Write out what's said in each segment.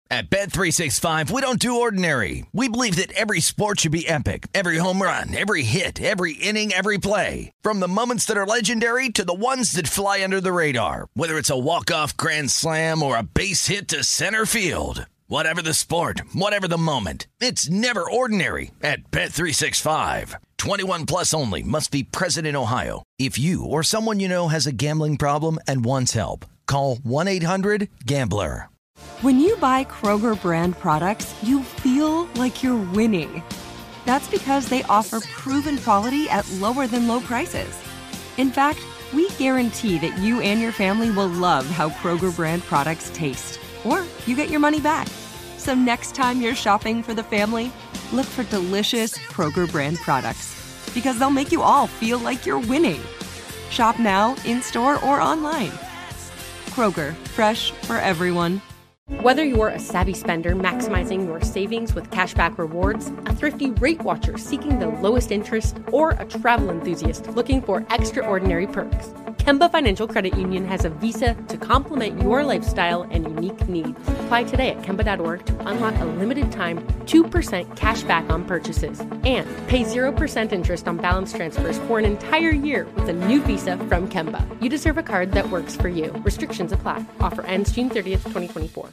At Bet365, we don't do ordinary. We believe that every sport should be epic. Every home run, every hit, every inning, every play. From the moments that are legendary to the ones that fly under the radar. Whether it's a walk-off grand slam or a base hit to center field. Whatever the sport, whatever the moment. It's never ordinary at Bet365. 21 plus only. Must be present in Ohio. If you or someone you know has a gambling problem and wants help, call 1-800-GAMBLER. When you buy Kroger brand products, you feel like you're winning. That's because they offer proven quality at lower than low prices. In fact, we guarantee that you and your family will love how Kroger brand products taste, or you get your money back. So next time you're shopping for the family, look for delicious Kroger brand products, because they'll make you all feel like you're winning. Shop now, in-store, or online. Kroger, fresh for everyone. Whether you're a savvy spender maximizing your savings with cashback rewards, a thrifty rate watcher seeking the lowest interest, or a travel enthusiast looking for extraordinary perks, Kemba Financial Credit Union has a visa to complement your lifestyle and unique needs. Apply today at Kemba.org to unlock a limited time 2% cash back on purchases and pay 0% interest on balance transfers for an entire year with a new visa from Kemba. You deserve a card that works for you. Restrictions apply. Offer ends June 30th, 2024.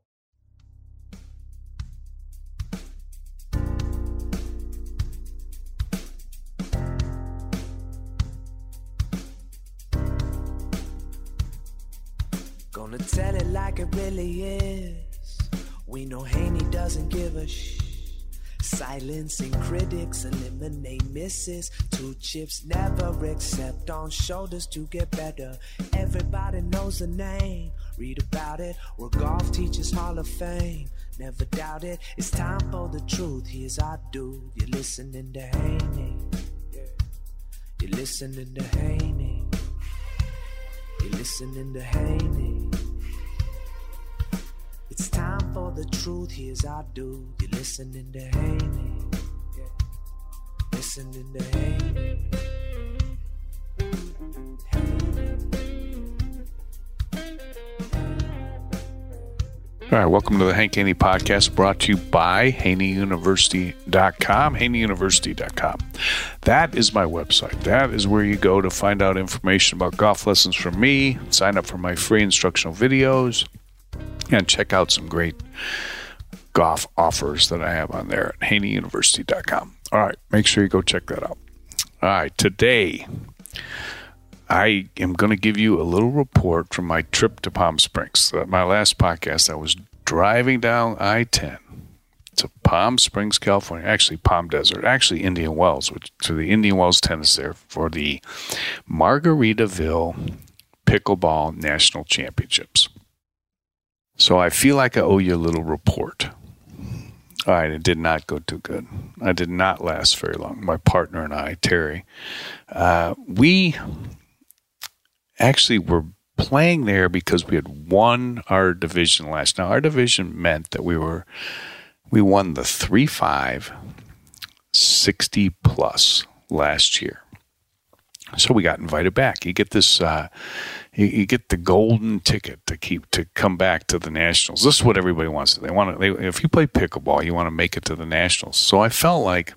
Gonna tell it like it really is. We know Haney doesn't give a Silencing critics, eliminate misses. 2 chips never accept on shoulders to get better. Everybody knows the name. Read about it. We're golf teachers Hall of Fame. Never doubt it. It's time for the truth. Here's our dude. You're listening to Haney. You're listening to Haney. You're listening to Haney. It's time for the truth. Here's our dude. You're listening to Haney. Listening to Haney. All right, welcome to the Hank Haney Podcast, brought to you by HaneyUniversity.com, HaneyUniversity.com. That is my website. That is where you go to find out information about golf lessons from me, sign up for my free instructional videos, and check out some great golf offers that I have on there at HaneyUniversity.com. All right, make sure you go check that out. All right, today I am going to give you a little report from my trip to Palm Springs. My last podcast, I was driving down I-10 to Palm Springs, California, actually Palm Desert, actually Indian Wells, to the Indian Wells tennis there for the Margaritaville Pickleball National Championships. So I feel like I owe you a little report. All right, it did not go too good. I did not last very long. My partner and I, Terry, we actually were playing there because we had won our division last. Now, our division meant that we won the 3-5 60 plus last year. So we got invited back. You get this, you get the golden ticket to come back to the Nationals. This is what everybody wants. If you play pickleball, you want to make it to the Nationals. So I felt like,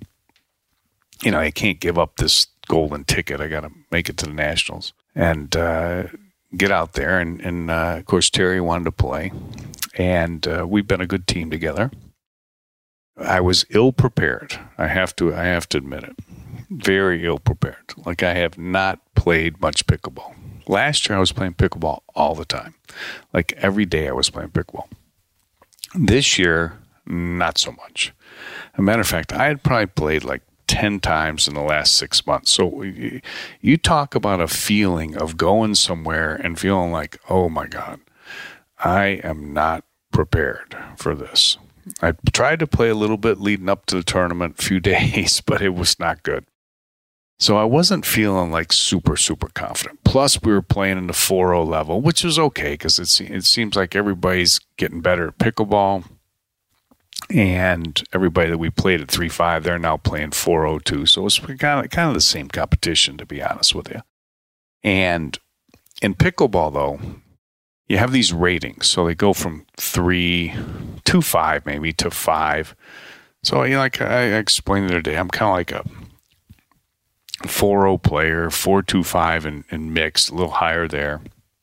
I can't give up this golden ticket. I got to make it to the Nationals and get out there. And of course, Terry wanted to play, and we've been a good team together. I was ill prepared. I have to admit it. Very ill prepared. Like, I have not played much pickleball. Last year, I was playing pickleball all the time. Like, every day I was playing pickleball. This year, not so much. As a matter of fact, I had probably played like 10 times in the last 6 months. So you talk about a feeling of going somewhere and feeling like, oh my God, I am not prepared for this. I tried to play a little bit leading up to the tournament, a few days, but it was not good. So I wasn't feeling like super, super confident. Plus, we were playing in the 4-0 level, which was okay because it seems like everybody's getting better at pickleball. And everybody that we played at 3-5, they're now playing 4-0 too. So it's kind of the same competition, to be honest with you. And in pickleball, though, you have these ratings. So they go from 3 to 5, maybe to 5. So, like I explained the other day, I'm kind of like a 4-0 player, 4-2-5 in mixed, a little higher there.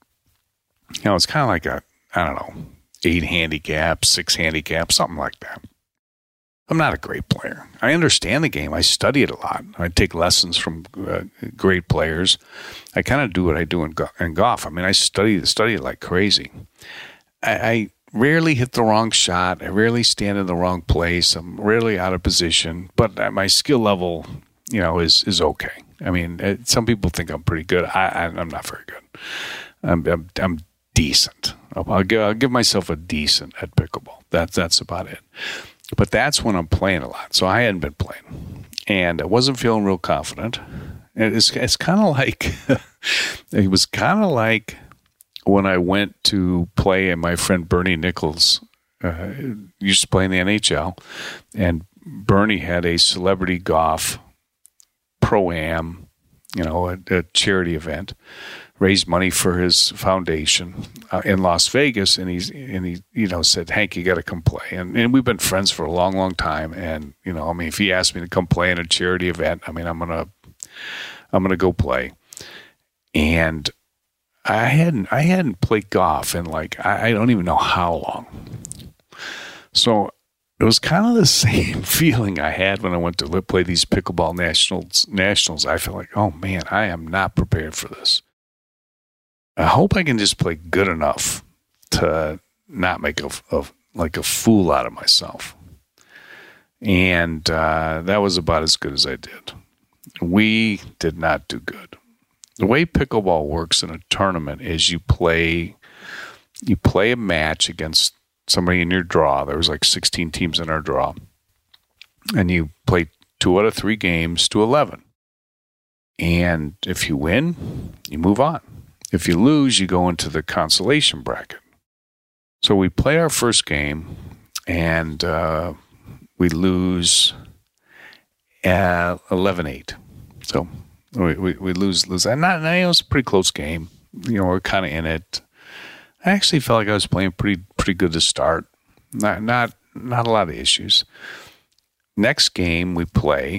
It's kind of like a, 8 handicap, 6 handicap, something like that. I'm not a great player. I understand the game. I study it a lot. I take lessons from great players. I kind of do what I do in golf. I mean, I study it like crazy. I rarely hit the wrong shot. I rarely stand in the wrong place. I'm rarely out of position. But my skill level, is okay. I mean, some people think I'm pretty good. I'm not very good. I'm decent. I'll give myself a decent at pickleball. That's about it. But that's when I'm playing a lot. So I hadn't been playing. And I wasn't feeling real confident. And it's kind of like, it was kind of like when I went to play and my friend Bernie Nichols used to play in the NHL. And Bernie had a celebrity golf pro-am, a charity event. Raised money for his foundation in Las Vegas, and he said, Hank, you got to come play. And we've been friends for a long, long time. And if he asked me to come play in a charity event, I'm gonna go play. And I hadn't played golf in I don't even know how long. So it was kind of the same feeling I had when I went to play these pickleball nationals. I felt like, oh man, I am not prepared for this. I hope I can just play good enough to not make a fool out of myself. And that was about as good as I did. We did not do good. The way pickleball works in a tournament is you play a match against somebody in your draw. There was 16 teams in our draw. And you play 2 out of 3 games to 11. And if you win, you move on. If you lose, you go into the consolation bracket. So we play our first game, and we lose 11-8. So we lose. And it was a pretty close game. We're kind of in it. I actually felt like I was playing pretty good to start. Not a lot of issues. Next game we play.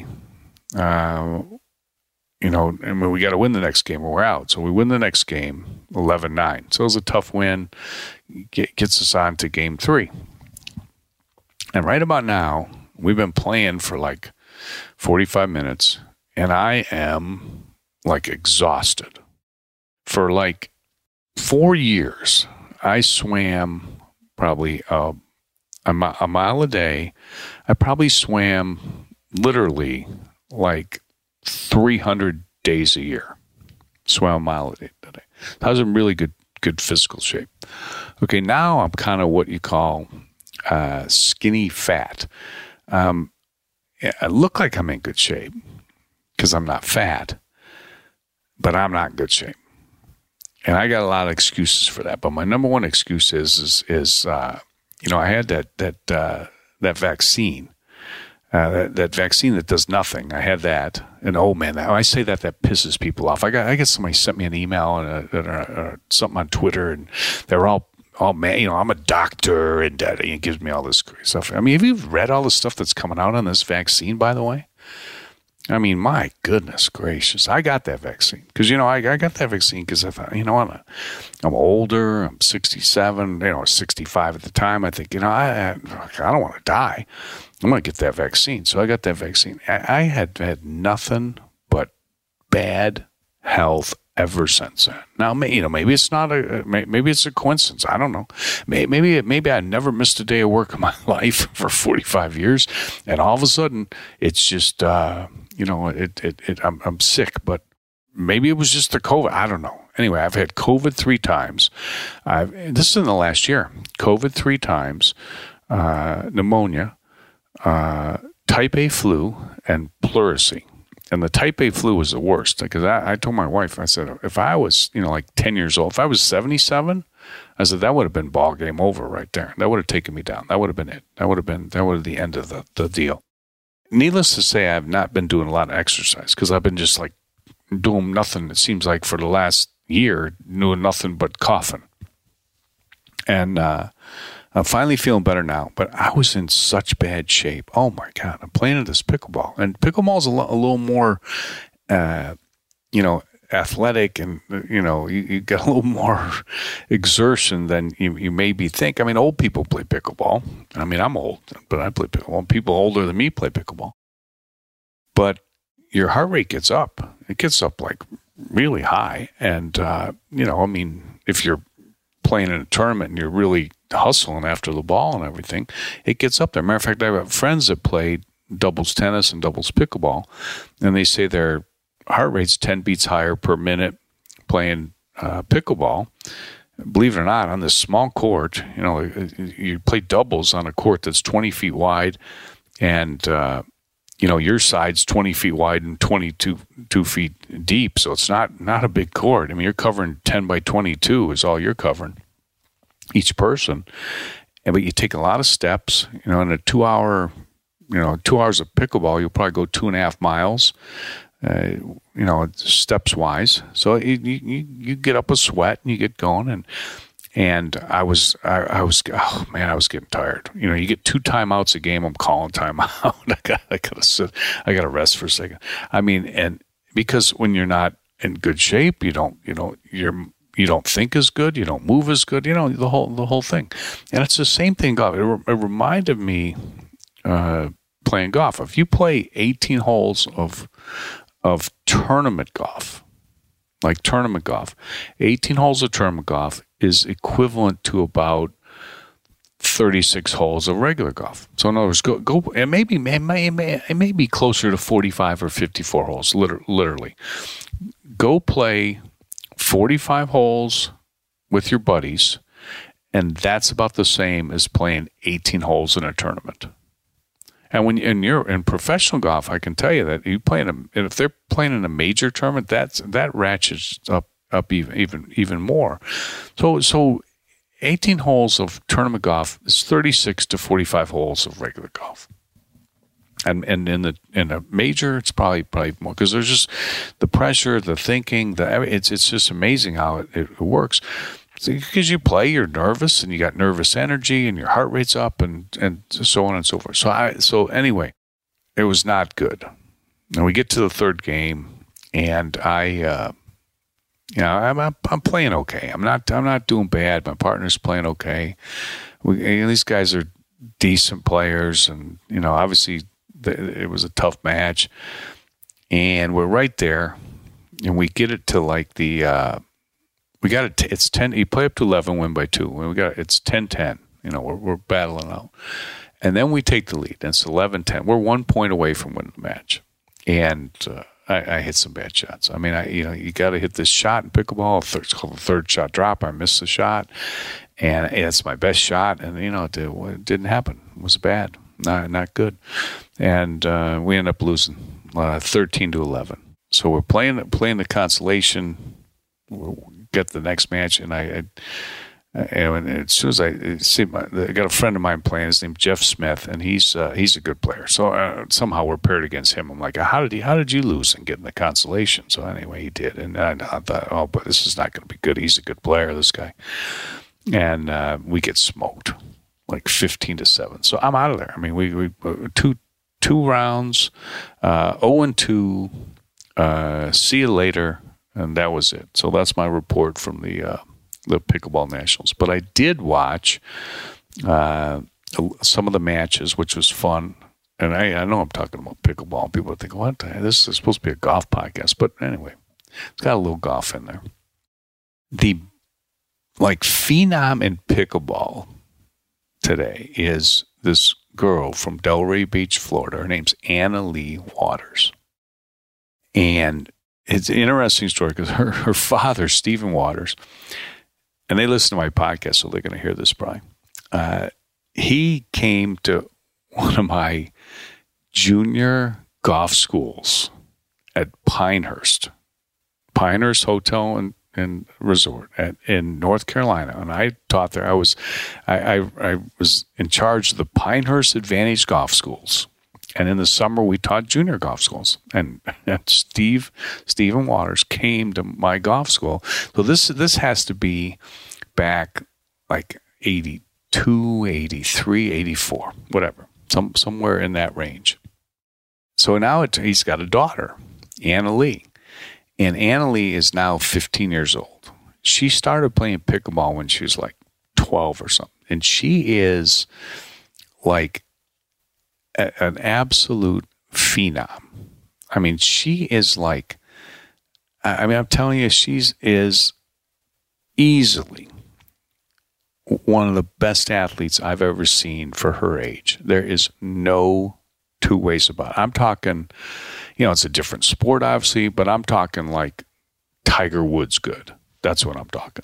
We got to win the next game or we're out. So we win the next game, 11-9. So it was a tough win. Gets us on to game 3. And right about now, we've been playing for 45 minutes, and I am exhausted. For 4 years, I swam probably a mile a day. I probably swam literally 300 days a year. Swam a mile a day. I was in really good physical shape. Okay, now I'm kind of what you call skinny fat. I look like I'm in good shape because I'm not fat, but I'm not in good shape. And I got a lot of excuses for that. But my number one excuse is I had that vaccine. That vaccine that does nothing. I had that, and oh man, I say that pisses people off. I got somebody sent me an email and something on Twitter, and they're all man, I'm a doctor, and it gives me all this crazy stuff. I mean, have you read all the stuff that's coming out on this vaccine? By the way, I mean, my goodness gracious, I got that vaccine because I got that vaccine because I thought, I'm older, I'm 67, 65 at the time. I think, I don't want to die. I'm going to get that vaccine. So I got that vaccine. I had nothing but bad health ever since then. Now, maybe it's not maybe it's a coincidence. I don't know. Maybe I never missed a day of work in my life for 45 years, and all of a sudden it's just I'm sick. But maybe it was just the COVID. I don't know. Anyway, I've had COVID 3 times. This is in the last year. COVID 3 times, pneumonia. Type A flu and pleurisy. And the type A flu was the worst because I told my wife, I said, if I was, 10 years old, if I was 77, I said, that would have been ball game over right there. That would have taken me down. That would have been it. That would have been the end of the deal. Needless to say, I've not been doing a lot of exercise because I've been just doing nothing. It seems like for the last year, doing nothing but coughing. And I'm finally feeling better now, but I was in such bad shape. Oh, my God. I'm playing this pickleball. And pickleball is a little more, athletic, and, you get a little more exertion than you maybe think. I mean, old people play pickleball. I mean, I'm old, but I play pickleball. People older than me play pickleball. But your heart rate gets up. It gets up like really high. And, if you're playing in a tournament and you're really hustling after the ball and everything, it gets up there. Matter of fact, I have friends that played doubles tennis and doubles pickleball, and they say their heart rate's 10 beats higher per minute playing pickleball. Believe it or not, on this small court, you play doubles on a court that's 20 feet wide, and your side's 20 feet wide and 22 feet deep, so it's not a big court. I mean, you're covering 10 by 22 is all you're covering, each person. But you take a lot of steps. In a 2 hours of pickleball, you'll probably go 2.5 miles, steps wise. So you get up a sweat and you get going, and I was getting tired. You get 2 timeouts a game. I'm calling timeout. I gotta sit. I gotta rest for a second. I mean, and because when you're not in good shape, you don't think as good. You don't move as good. The whole thing. And it's the same thing golf. It reminded me playing golf. If you play 18 holes of tournament golf, like tournament golf, 18 holes of tournament golf is equivalent to about 36 holes of regular golf. So in other words, go. It may be closer to 45 or 54 holes. Literally, go play 45 holes with your buddies, and that's about the same as playing 18 holes in a tournament. And you're in professional golf, I can tell you that if they're playing in a major tournament, that ratchets up even more. So 18 holes of tournament golf is 36 to 45 holes of regular golf. And in a major, it's probably more, because there's just the pressure, the thinking, it's just amazing how it works. Because you play, you're nervous, and you got nervous energy, and your heart rate's up, and so on and so forth. So anyway, it was not good. And we get to the third game, and I'm playing okay. I'm not doing bad. My partner's playing okay. These guys are decent players, and obviously it was a tough match, and we're right there, and we get it to like the. We got it. It's 10. You play up to 11, win by 2. It's 10-10. We're battling out, and then we take the lead. And it's 11-10. We're 1 point away from winning the match, and I hit some bad shots. I mean, you got to hit this shot in pickleball. It's called the third shot drop. I missed the shot, and it's my best shot, and it didn't happen. It was bad, not good, and we end up losing 13-11. So we're playing the consolation. We'll get the next match, and and as soon as I see I got a friend of mine playing. His name's Jeff Smith, and he's a good player. So somehow we're paired against him. I'm like, how did you lose and get in the consolation? So anyway, he did, and I thought, oh, but this is not going to be good. He's a good player, this guy, and we get smoked like 15-7. So I'm out of there. I mean, we two rounds, 0-2. See you later. And that was it. So that's my report from the Pickleball Nationals. But I did watch some of the matches, which was fun. And I know I'm talking about pickleball. People think, what? This is supposed to be a golf podcast. But anyway, it's got a little golf in there. The phenom in pickleball today is this girl from Delray Beach, Florida. Her name's Anna Leigh Waters. And it's an interesting story because her father, Stephen Waters, and they listen to my podcast, so they're going to hear this probably. He came to one of my junior golf schools at Pinehurst Hotel and Resort in North Carolina, and I taught there. I was in charge of the Pinehurst Advantage Golf Schools. And in the summer, we taught junior golf schools. And Stephen Waters came to my golf school. So this has to be back, like, 82, 83, 84, whatever, somewhere in that range. So now he's got a daughter, Anna Leigh. And Anna Leigh is now 15 years old. She started playing pickleball when she was like 12 or something. And she is like an absolute phenom. I mean, she is like, I'm telling you, she is easily one of the best athletes I've ever seen for her age. There is no two ways about it. I'm talking, it's a different sport, obviously, but I'm talking like Tiger Woods good. That's what I'm talking.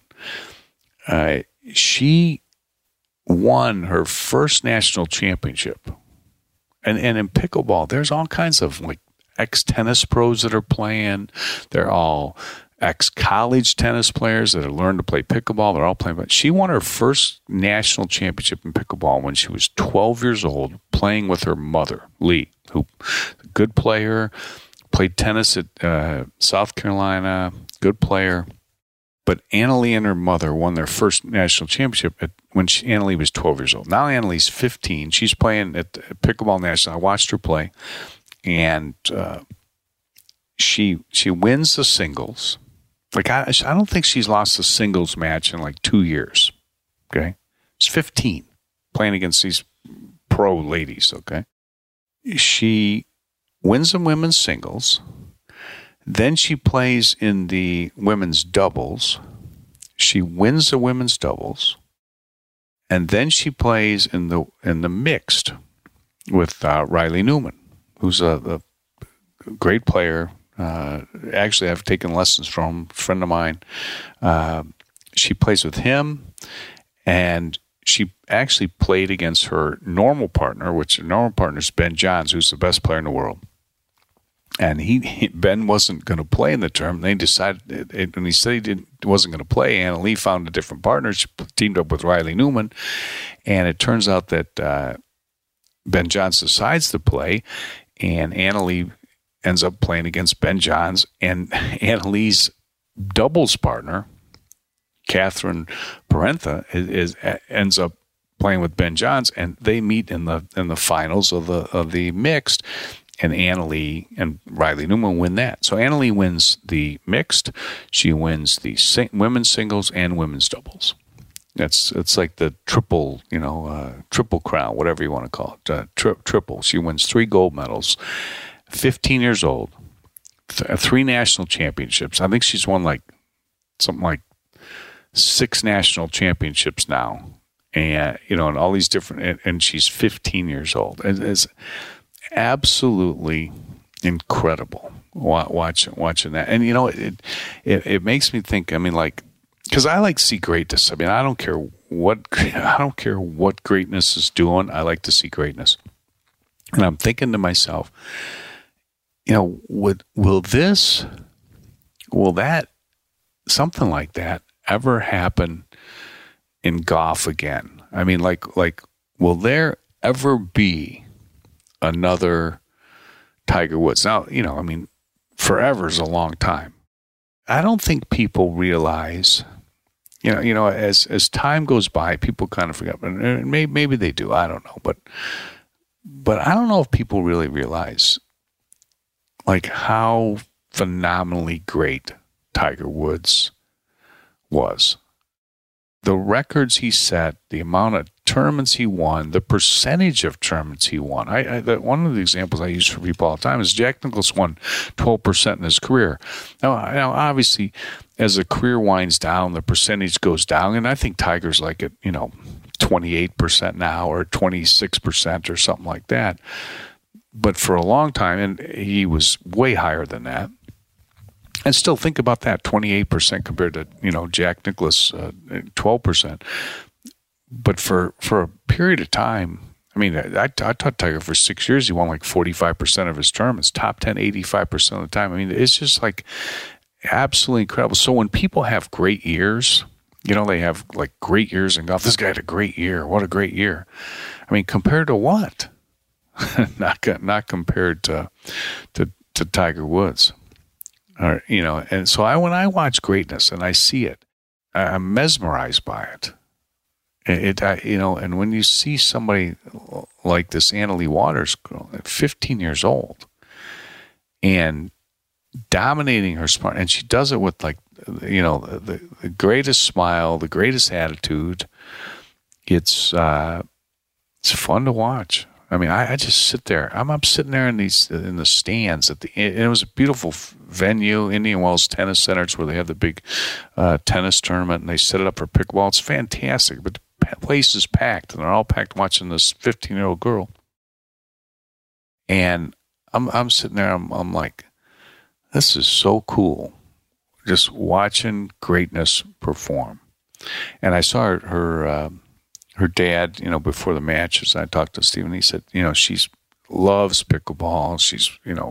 She won her first national championship. And in pickleball, there's all kinds of like ex-tennis pros that are playing. They're all ex-college tennis players that have learned to play pickleball. They're all playing. But she won her first national championship in pickleball when she was 12 years old, playing with her mother, Leigh, who a good player, played tennis at South Carolina, good player. But Anna Leigh and her mother won their first national championship when Anna Leigh was 12 years old. Now Anna Leigh's 15. She's playing at Pickleball National. I watched her play, and she wins the singles. Like I don't think she's lost a singles match in like 2 years. Okay, she's 15, playing against these pro ladies. Okay, she wins the women's singles. Then she plays in the women's doubles. She wins the women's doubles, and then she plays in the mixed with Riley Newman, who's a great player. Actually, I've taken lessons from a friend of mine. She plays with him, and she actually played against her normal partner, which her normal partner is Ben Johns, who's the best player in the world. And Ben wasn't going to play in the tournament. They decided, when he said he wasn't going to play, Anna Leigh found a different partner. She teamed up with Riley Newman, and it turns out that Ben Johns decides to play, and Anna Leigh ends up playing against Ben Johns, and Anna Leigh's doubles partner, Catherine Parentha, ends up playing with Ben Johns, and they meet in the finals of the mixed. And Anna Leigh and Riley Newman win that. So Anna Leigh wins the mixed. She wins the women's singles and women's doubles. It's like the triple, triple crown, whatever you want to call it, triple. She wins 3 gold medals. 15 years old, 3 national championships. I think she's won something like 6 national championships now, and and all these different. And she's 15 years old. It's absolutely incredible watching that. And it makes me think. I mean, because I like to see greatness. I mean, I don't care what greatness is doing. I like to see greatness, and I'm thinking to myself, will that something like that ever happen in golf again? I mean, will there ever be another Tiger Woods? Now, forever is a long time. I don't think people realize, as time goes by, people kind of forget. And maybe they do. I don't know, but I don't know if people really realize how phenomenally great Tiger Woods was. The records he set, the amount of tournaments he won, the percentage of tournaments he won. One of the examples I use for people all the time is Jack Nicklaus won 12% in his career. Now, obviously, as the career winds down, the percentage goes down, and I think Tiger's at 28% now or 26% or something like that. But for a long time, and he was way higher than that. And still think about that, 28% compared to, Jack Nicklaus, 12%. But for a period of time, I mean, I taught Tiger for 6 years. He won 45% of his tournaments, top 10, 85% of the time. I mean, it's just absolutely incredible. So when people have great years, they have great years in golf. This guy had a great year. What a great year. I mean, compared to what? not compared to Tiger Woods. And so when I watch greatness and I see it, I'm mesmerized by it. And when you see somebody like this Anna Leigh Waters girl, 15 years old, and dominating her sport, and she does it with like, the greatest smile, the greatest attitude. It's fun to watch. I mean, I just sit there. I'm sitting there in the stands and it was a beautiful venue, Indian Wells Tennis Center. It's where they have the big tennis tournament, and they set it up for pickleball. It's fantastic, but the place is packed, and they're all packed watching this 15-year-old girl. And I'm sitting there. I'm like, this is so cool, just watching greatness perform. And I saw her dad, before the matches. I talked to Stephen. He said, she loves pickleball. She's,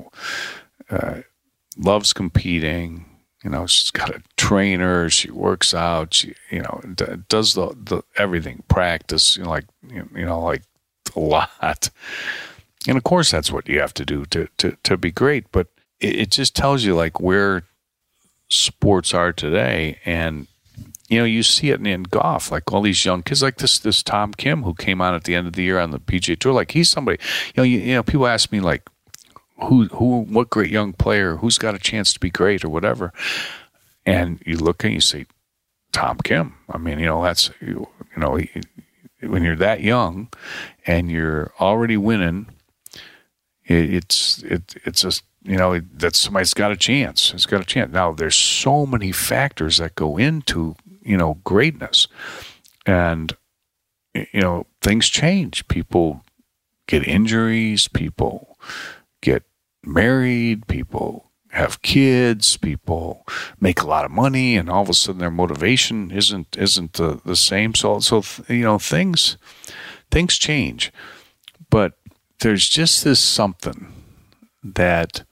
loves competing. She's got a trainer. She works out. She, does the everything, practice, like a lot. And of course, that's what you have to do to be great. But it just tells you like where sports are today. And you see it in golf, like all these young kids, like this Tom Kim, who came on at the end of the year on the PGA Tour. Like he's somebody, people ask me like, what great young player, who's got a chance to be great or whatever. And you look and you say, Tom Kim. I mean, that's, when you're that young and you're already winning, it's just, that somebody's got a chance. It's got a chance. Now, there's so many factors that go into, greatness. And, things change. People get injuries. People get married. People have kids. People make a lot of money, and all of a sudden their motivation isn't the same. So things change. But there's just this something that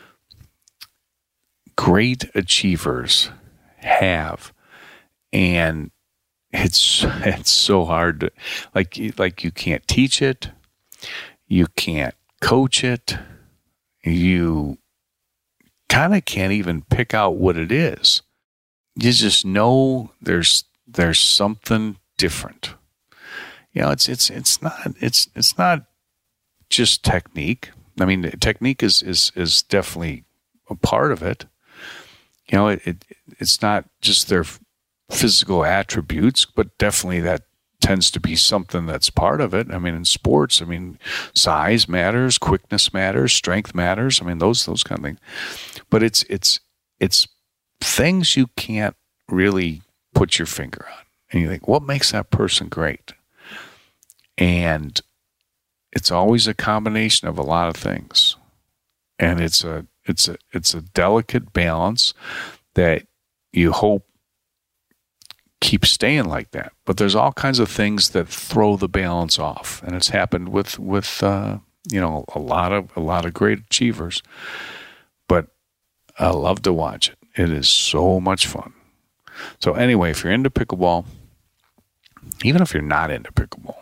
great achievers have, and it's so hard to like you can't teach it, you can't coach it, you kind of can't even pick out what it is. You just know there's something different. It's not just technique. I mean, technique is definitely a part of it. It's not just their physical attributes, but definitely that tends to be something that's part of it. I mean, in sports, size matters, quickness matters, strength matters. I mean, those kind of things. But it's things you can't really put your finger on. And you think, what makes that person great? And it's always a combination of a lot of things. And it's a delicate balance that you hope keeps staying like that. But there's all kinds of things that throw the balance off, and it's happened with a lot of great achievers. But I love to watch it. It is so much fun. So anyway, if you're into pickleball, even if you're not into pickleball,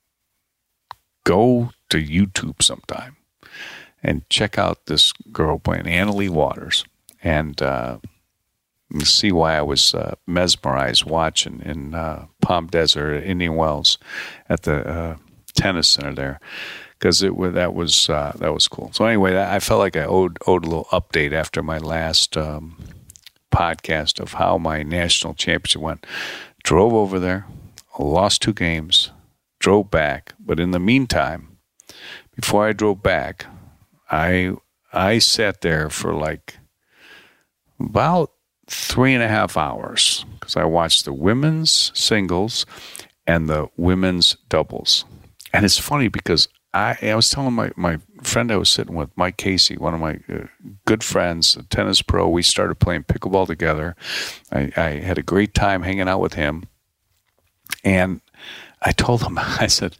go to YouTube sometime and check out this girl playing, Anna Leigh Waters, and see why I was mesmerized watching in Palm Desert, Indian Wells, at the tennis center there, because that was cool. So anyway, I felt like I owed a little update after my last podcast of how my national championship went. Drove over there, lost 2 games, drove back, but in the meantime, before I drove back, I sat there for like about 3.5 hours because I watched the women's singles and the women's doubles. And it's funny because I was telling my friend I was sitting with, Mike Casey, one of my good friends, a tennis pro. We started playing pickleball together. I had a great time hanging out with him. And I told him, I said,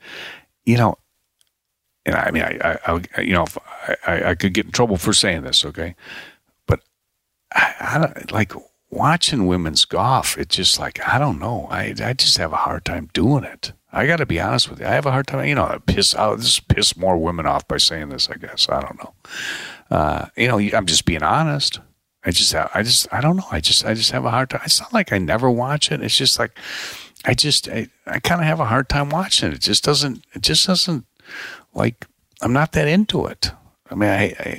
and I mean, I could get in trouble for saying this, okay? But I don't, like watching women's golf, it's just like, I don't know. I just have a hard time doing it. I got to be honest with you. I have a hard time, piss more women off by saying this, I guess. I don't know. I'm just being honest. I don't know. I just have a hard time. It's not like I never watch it. It's just like, I kind of have a hard time watching it. It just doesn't like, I'm not that into it. I mean,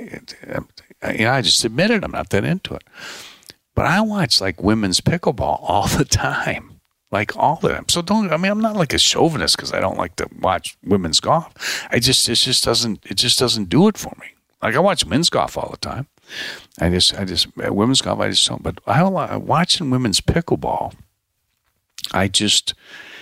I just admit it. I'm not that into it. But I watch like women's pickleball all the time, like all the time. So I'm not like a chauvinist because I don't like to watch women's golf. It just doesn't do it for me. Like, I watch men's golf all the time. Women's golf, I just don't. But watching women's pickleball, I just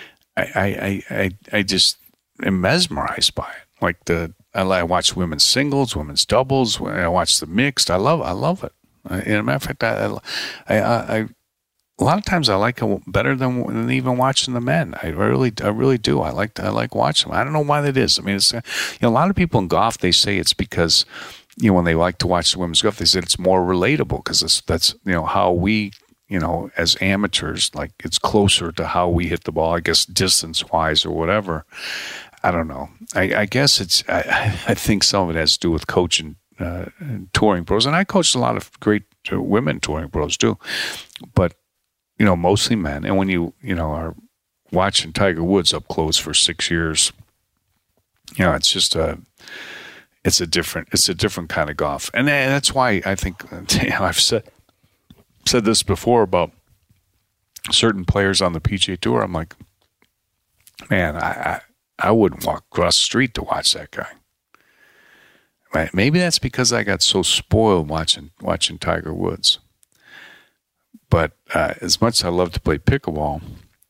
am mesmerized by it. Like I watch women's singles, women's doubles. I watch the mixed. I love it. As a matter of fact, I a lot of times I like it better than even watching the men. I really do. I like watching them. I don't know why that is. I mean, it's a lot of people in golf, they say it's because when they like to watch the women's golf, they said it's more relatable because that's how we as amateurs, like, it's closer to how we hit the ball, I guess, distance wise or whatever. I don't know. I guess I think some of it has to do with coaching touring pros, and I coached a lot of great women touring pros too, but mostly men. And when you are watching Tiger Woods up close for 6 years, it's just it's a different kind of golf, and that's why I think I've said this before about certain players on the PGA Tour. I'm like, man, I wouldn't walk across the street to watch that guy. Right? Maybe that's because I got so spoiled watching Tiger Woods. But as much as I love to play pickleball,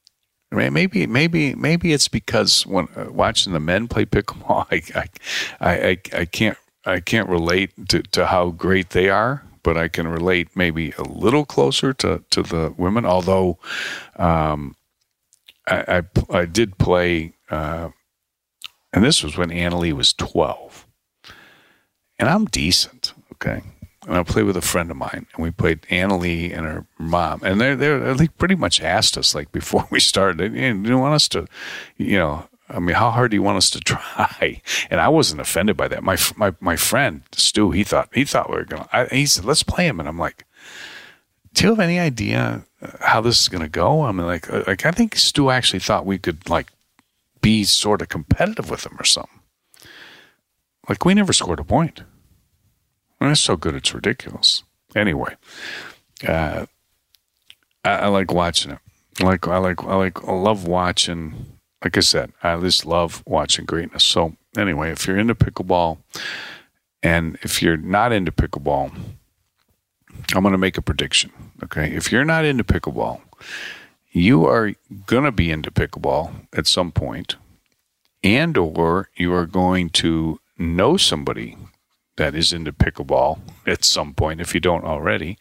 maybe it's because when watching the men play pickleball, I can't relate to how great they are, but I can relate maybe a little closer to the women. Although I did play, and this was when Annalie was 12. And I'm decent, okay? And I played with a friend of mine, and we played Annalie and her mom. And they pretty much asked us, like, before we started, do you want us to, how hard do you want us to try? And I wasn't offended by that. My friend, Stu, he thought we were going to, he said, let's play him. And I'm like, do you have any idea how this is going to go? I mean, like I think Stu actually thought we could, like, be sort of competitive with him or something. Like, we never scored a point. And it's so good, it's ridiculous. Anyway, I like watching it. I love watching. Like I said, I just love watching greatness. So anyway, if you're into pickleball, and if you're not into pickleball, I'm going to make a prediction. Okay, if you're not into pickleball, you are going to be into pickleball at some point, and or you are going to know somebody that is into pickleball at some point, if you don't already.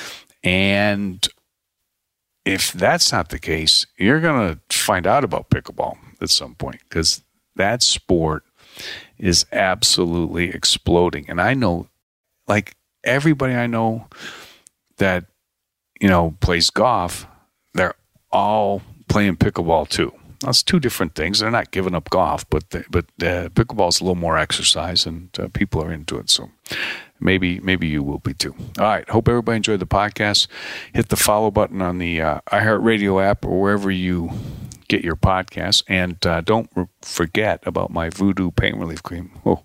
And if that's not the case, you're going to find out about pickleball at some point, because that sport is absolutely exploding. And I know, like, everybody I know that, plays golf, they're all playing pickleball too. That's two different things. They're not giving up golf, but pickleball is a little more exercise, and people are into it. So maybe you will be too. All right. Hope everybody enjoyed the podcast. Hit the follow button on the iHeartRadio app or wherever you get your podcasts. And don't forget about my Voodoo Pain Relief Cream. Oh,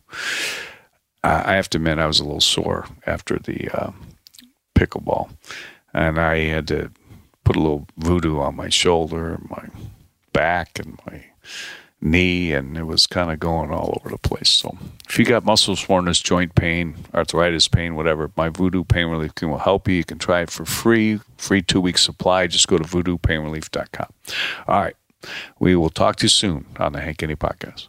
I have to admit, I was a little sore after the pickleball, and I had to put a little Voodoo on my shoulder, my back, and my knee, and it was kind of going all over the place. So if you got muscle soreness, joint pain, arthritis pain, whatever, my Voodoo Pain Relief Cream will help you. You can try it for free 2-week supply. Just go to voodoopainrelief.com. All right. We will talk to you soon on the Hank Haney Podcast.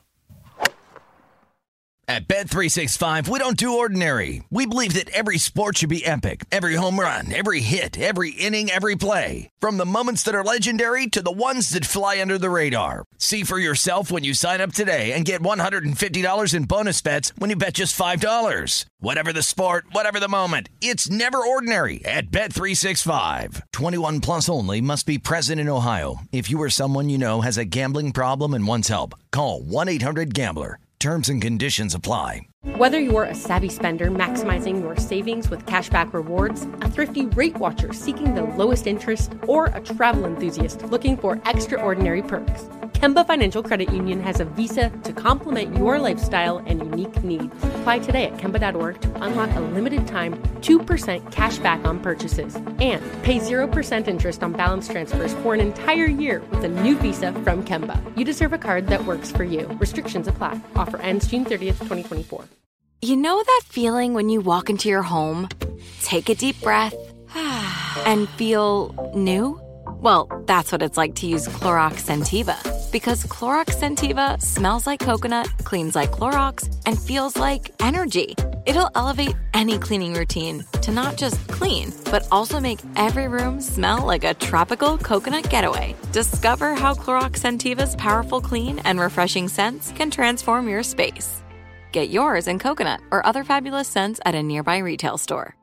At Bet365, we don't do ordinary. We believe that every sport should be epic. Every home run, every hit, every inning, every play. From the moments that are legendary to the ones that fly under the radar. See for yourself when you sign up today and get $150 in bonus bets when you bet just $5. Whatever the sport, whatever the moment, it's never ordinary at Bet365. 21 plus only. Must be present in Ohio. If you or someone you know has a gambling problem and wants help, call 1-800-GAMBLER. Terms and conditions apply. Whether you're a savvy spender maximizing your savings with cashback rewards, a thrifty rate watcher seeking the lowest interest, or a travel enthusiast looking for extraordinary perks, Kemba Financial Credit Union has a visa to complement your lifestyle and unique needs. Apply today at Kemba.org to unlock a limited time 2% cash back on purchases and pay 0% interest on balance transfers for an entire year with a new visa from Kemba. You deserve a card that works for you. Restrictions apply. Offer ends June 30th, 2024. You know that feeling when you walk into your home, take a deep breath, and feel new? Well, that's what it's like to use Clorox Scentiva. Because Clorox Scentiva smells like coconut, cleans like Clorox, and feels like energy. It'll elevate any cleaning routine to not just clean, but also make every room smell like a tropical coconut getaway. Discover how Clorox Scentiva's powerful clean and refreshing scents can transform your space. Get yours in coconut or other fabulous scents at a nearby retail store.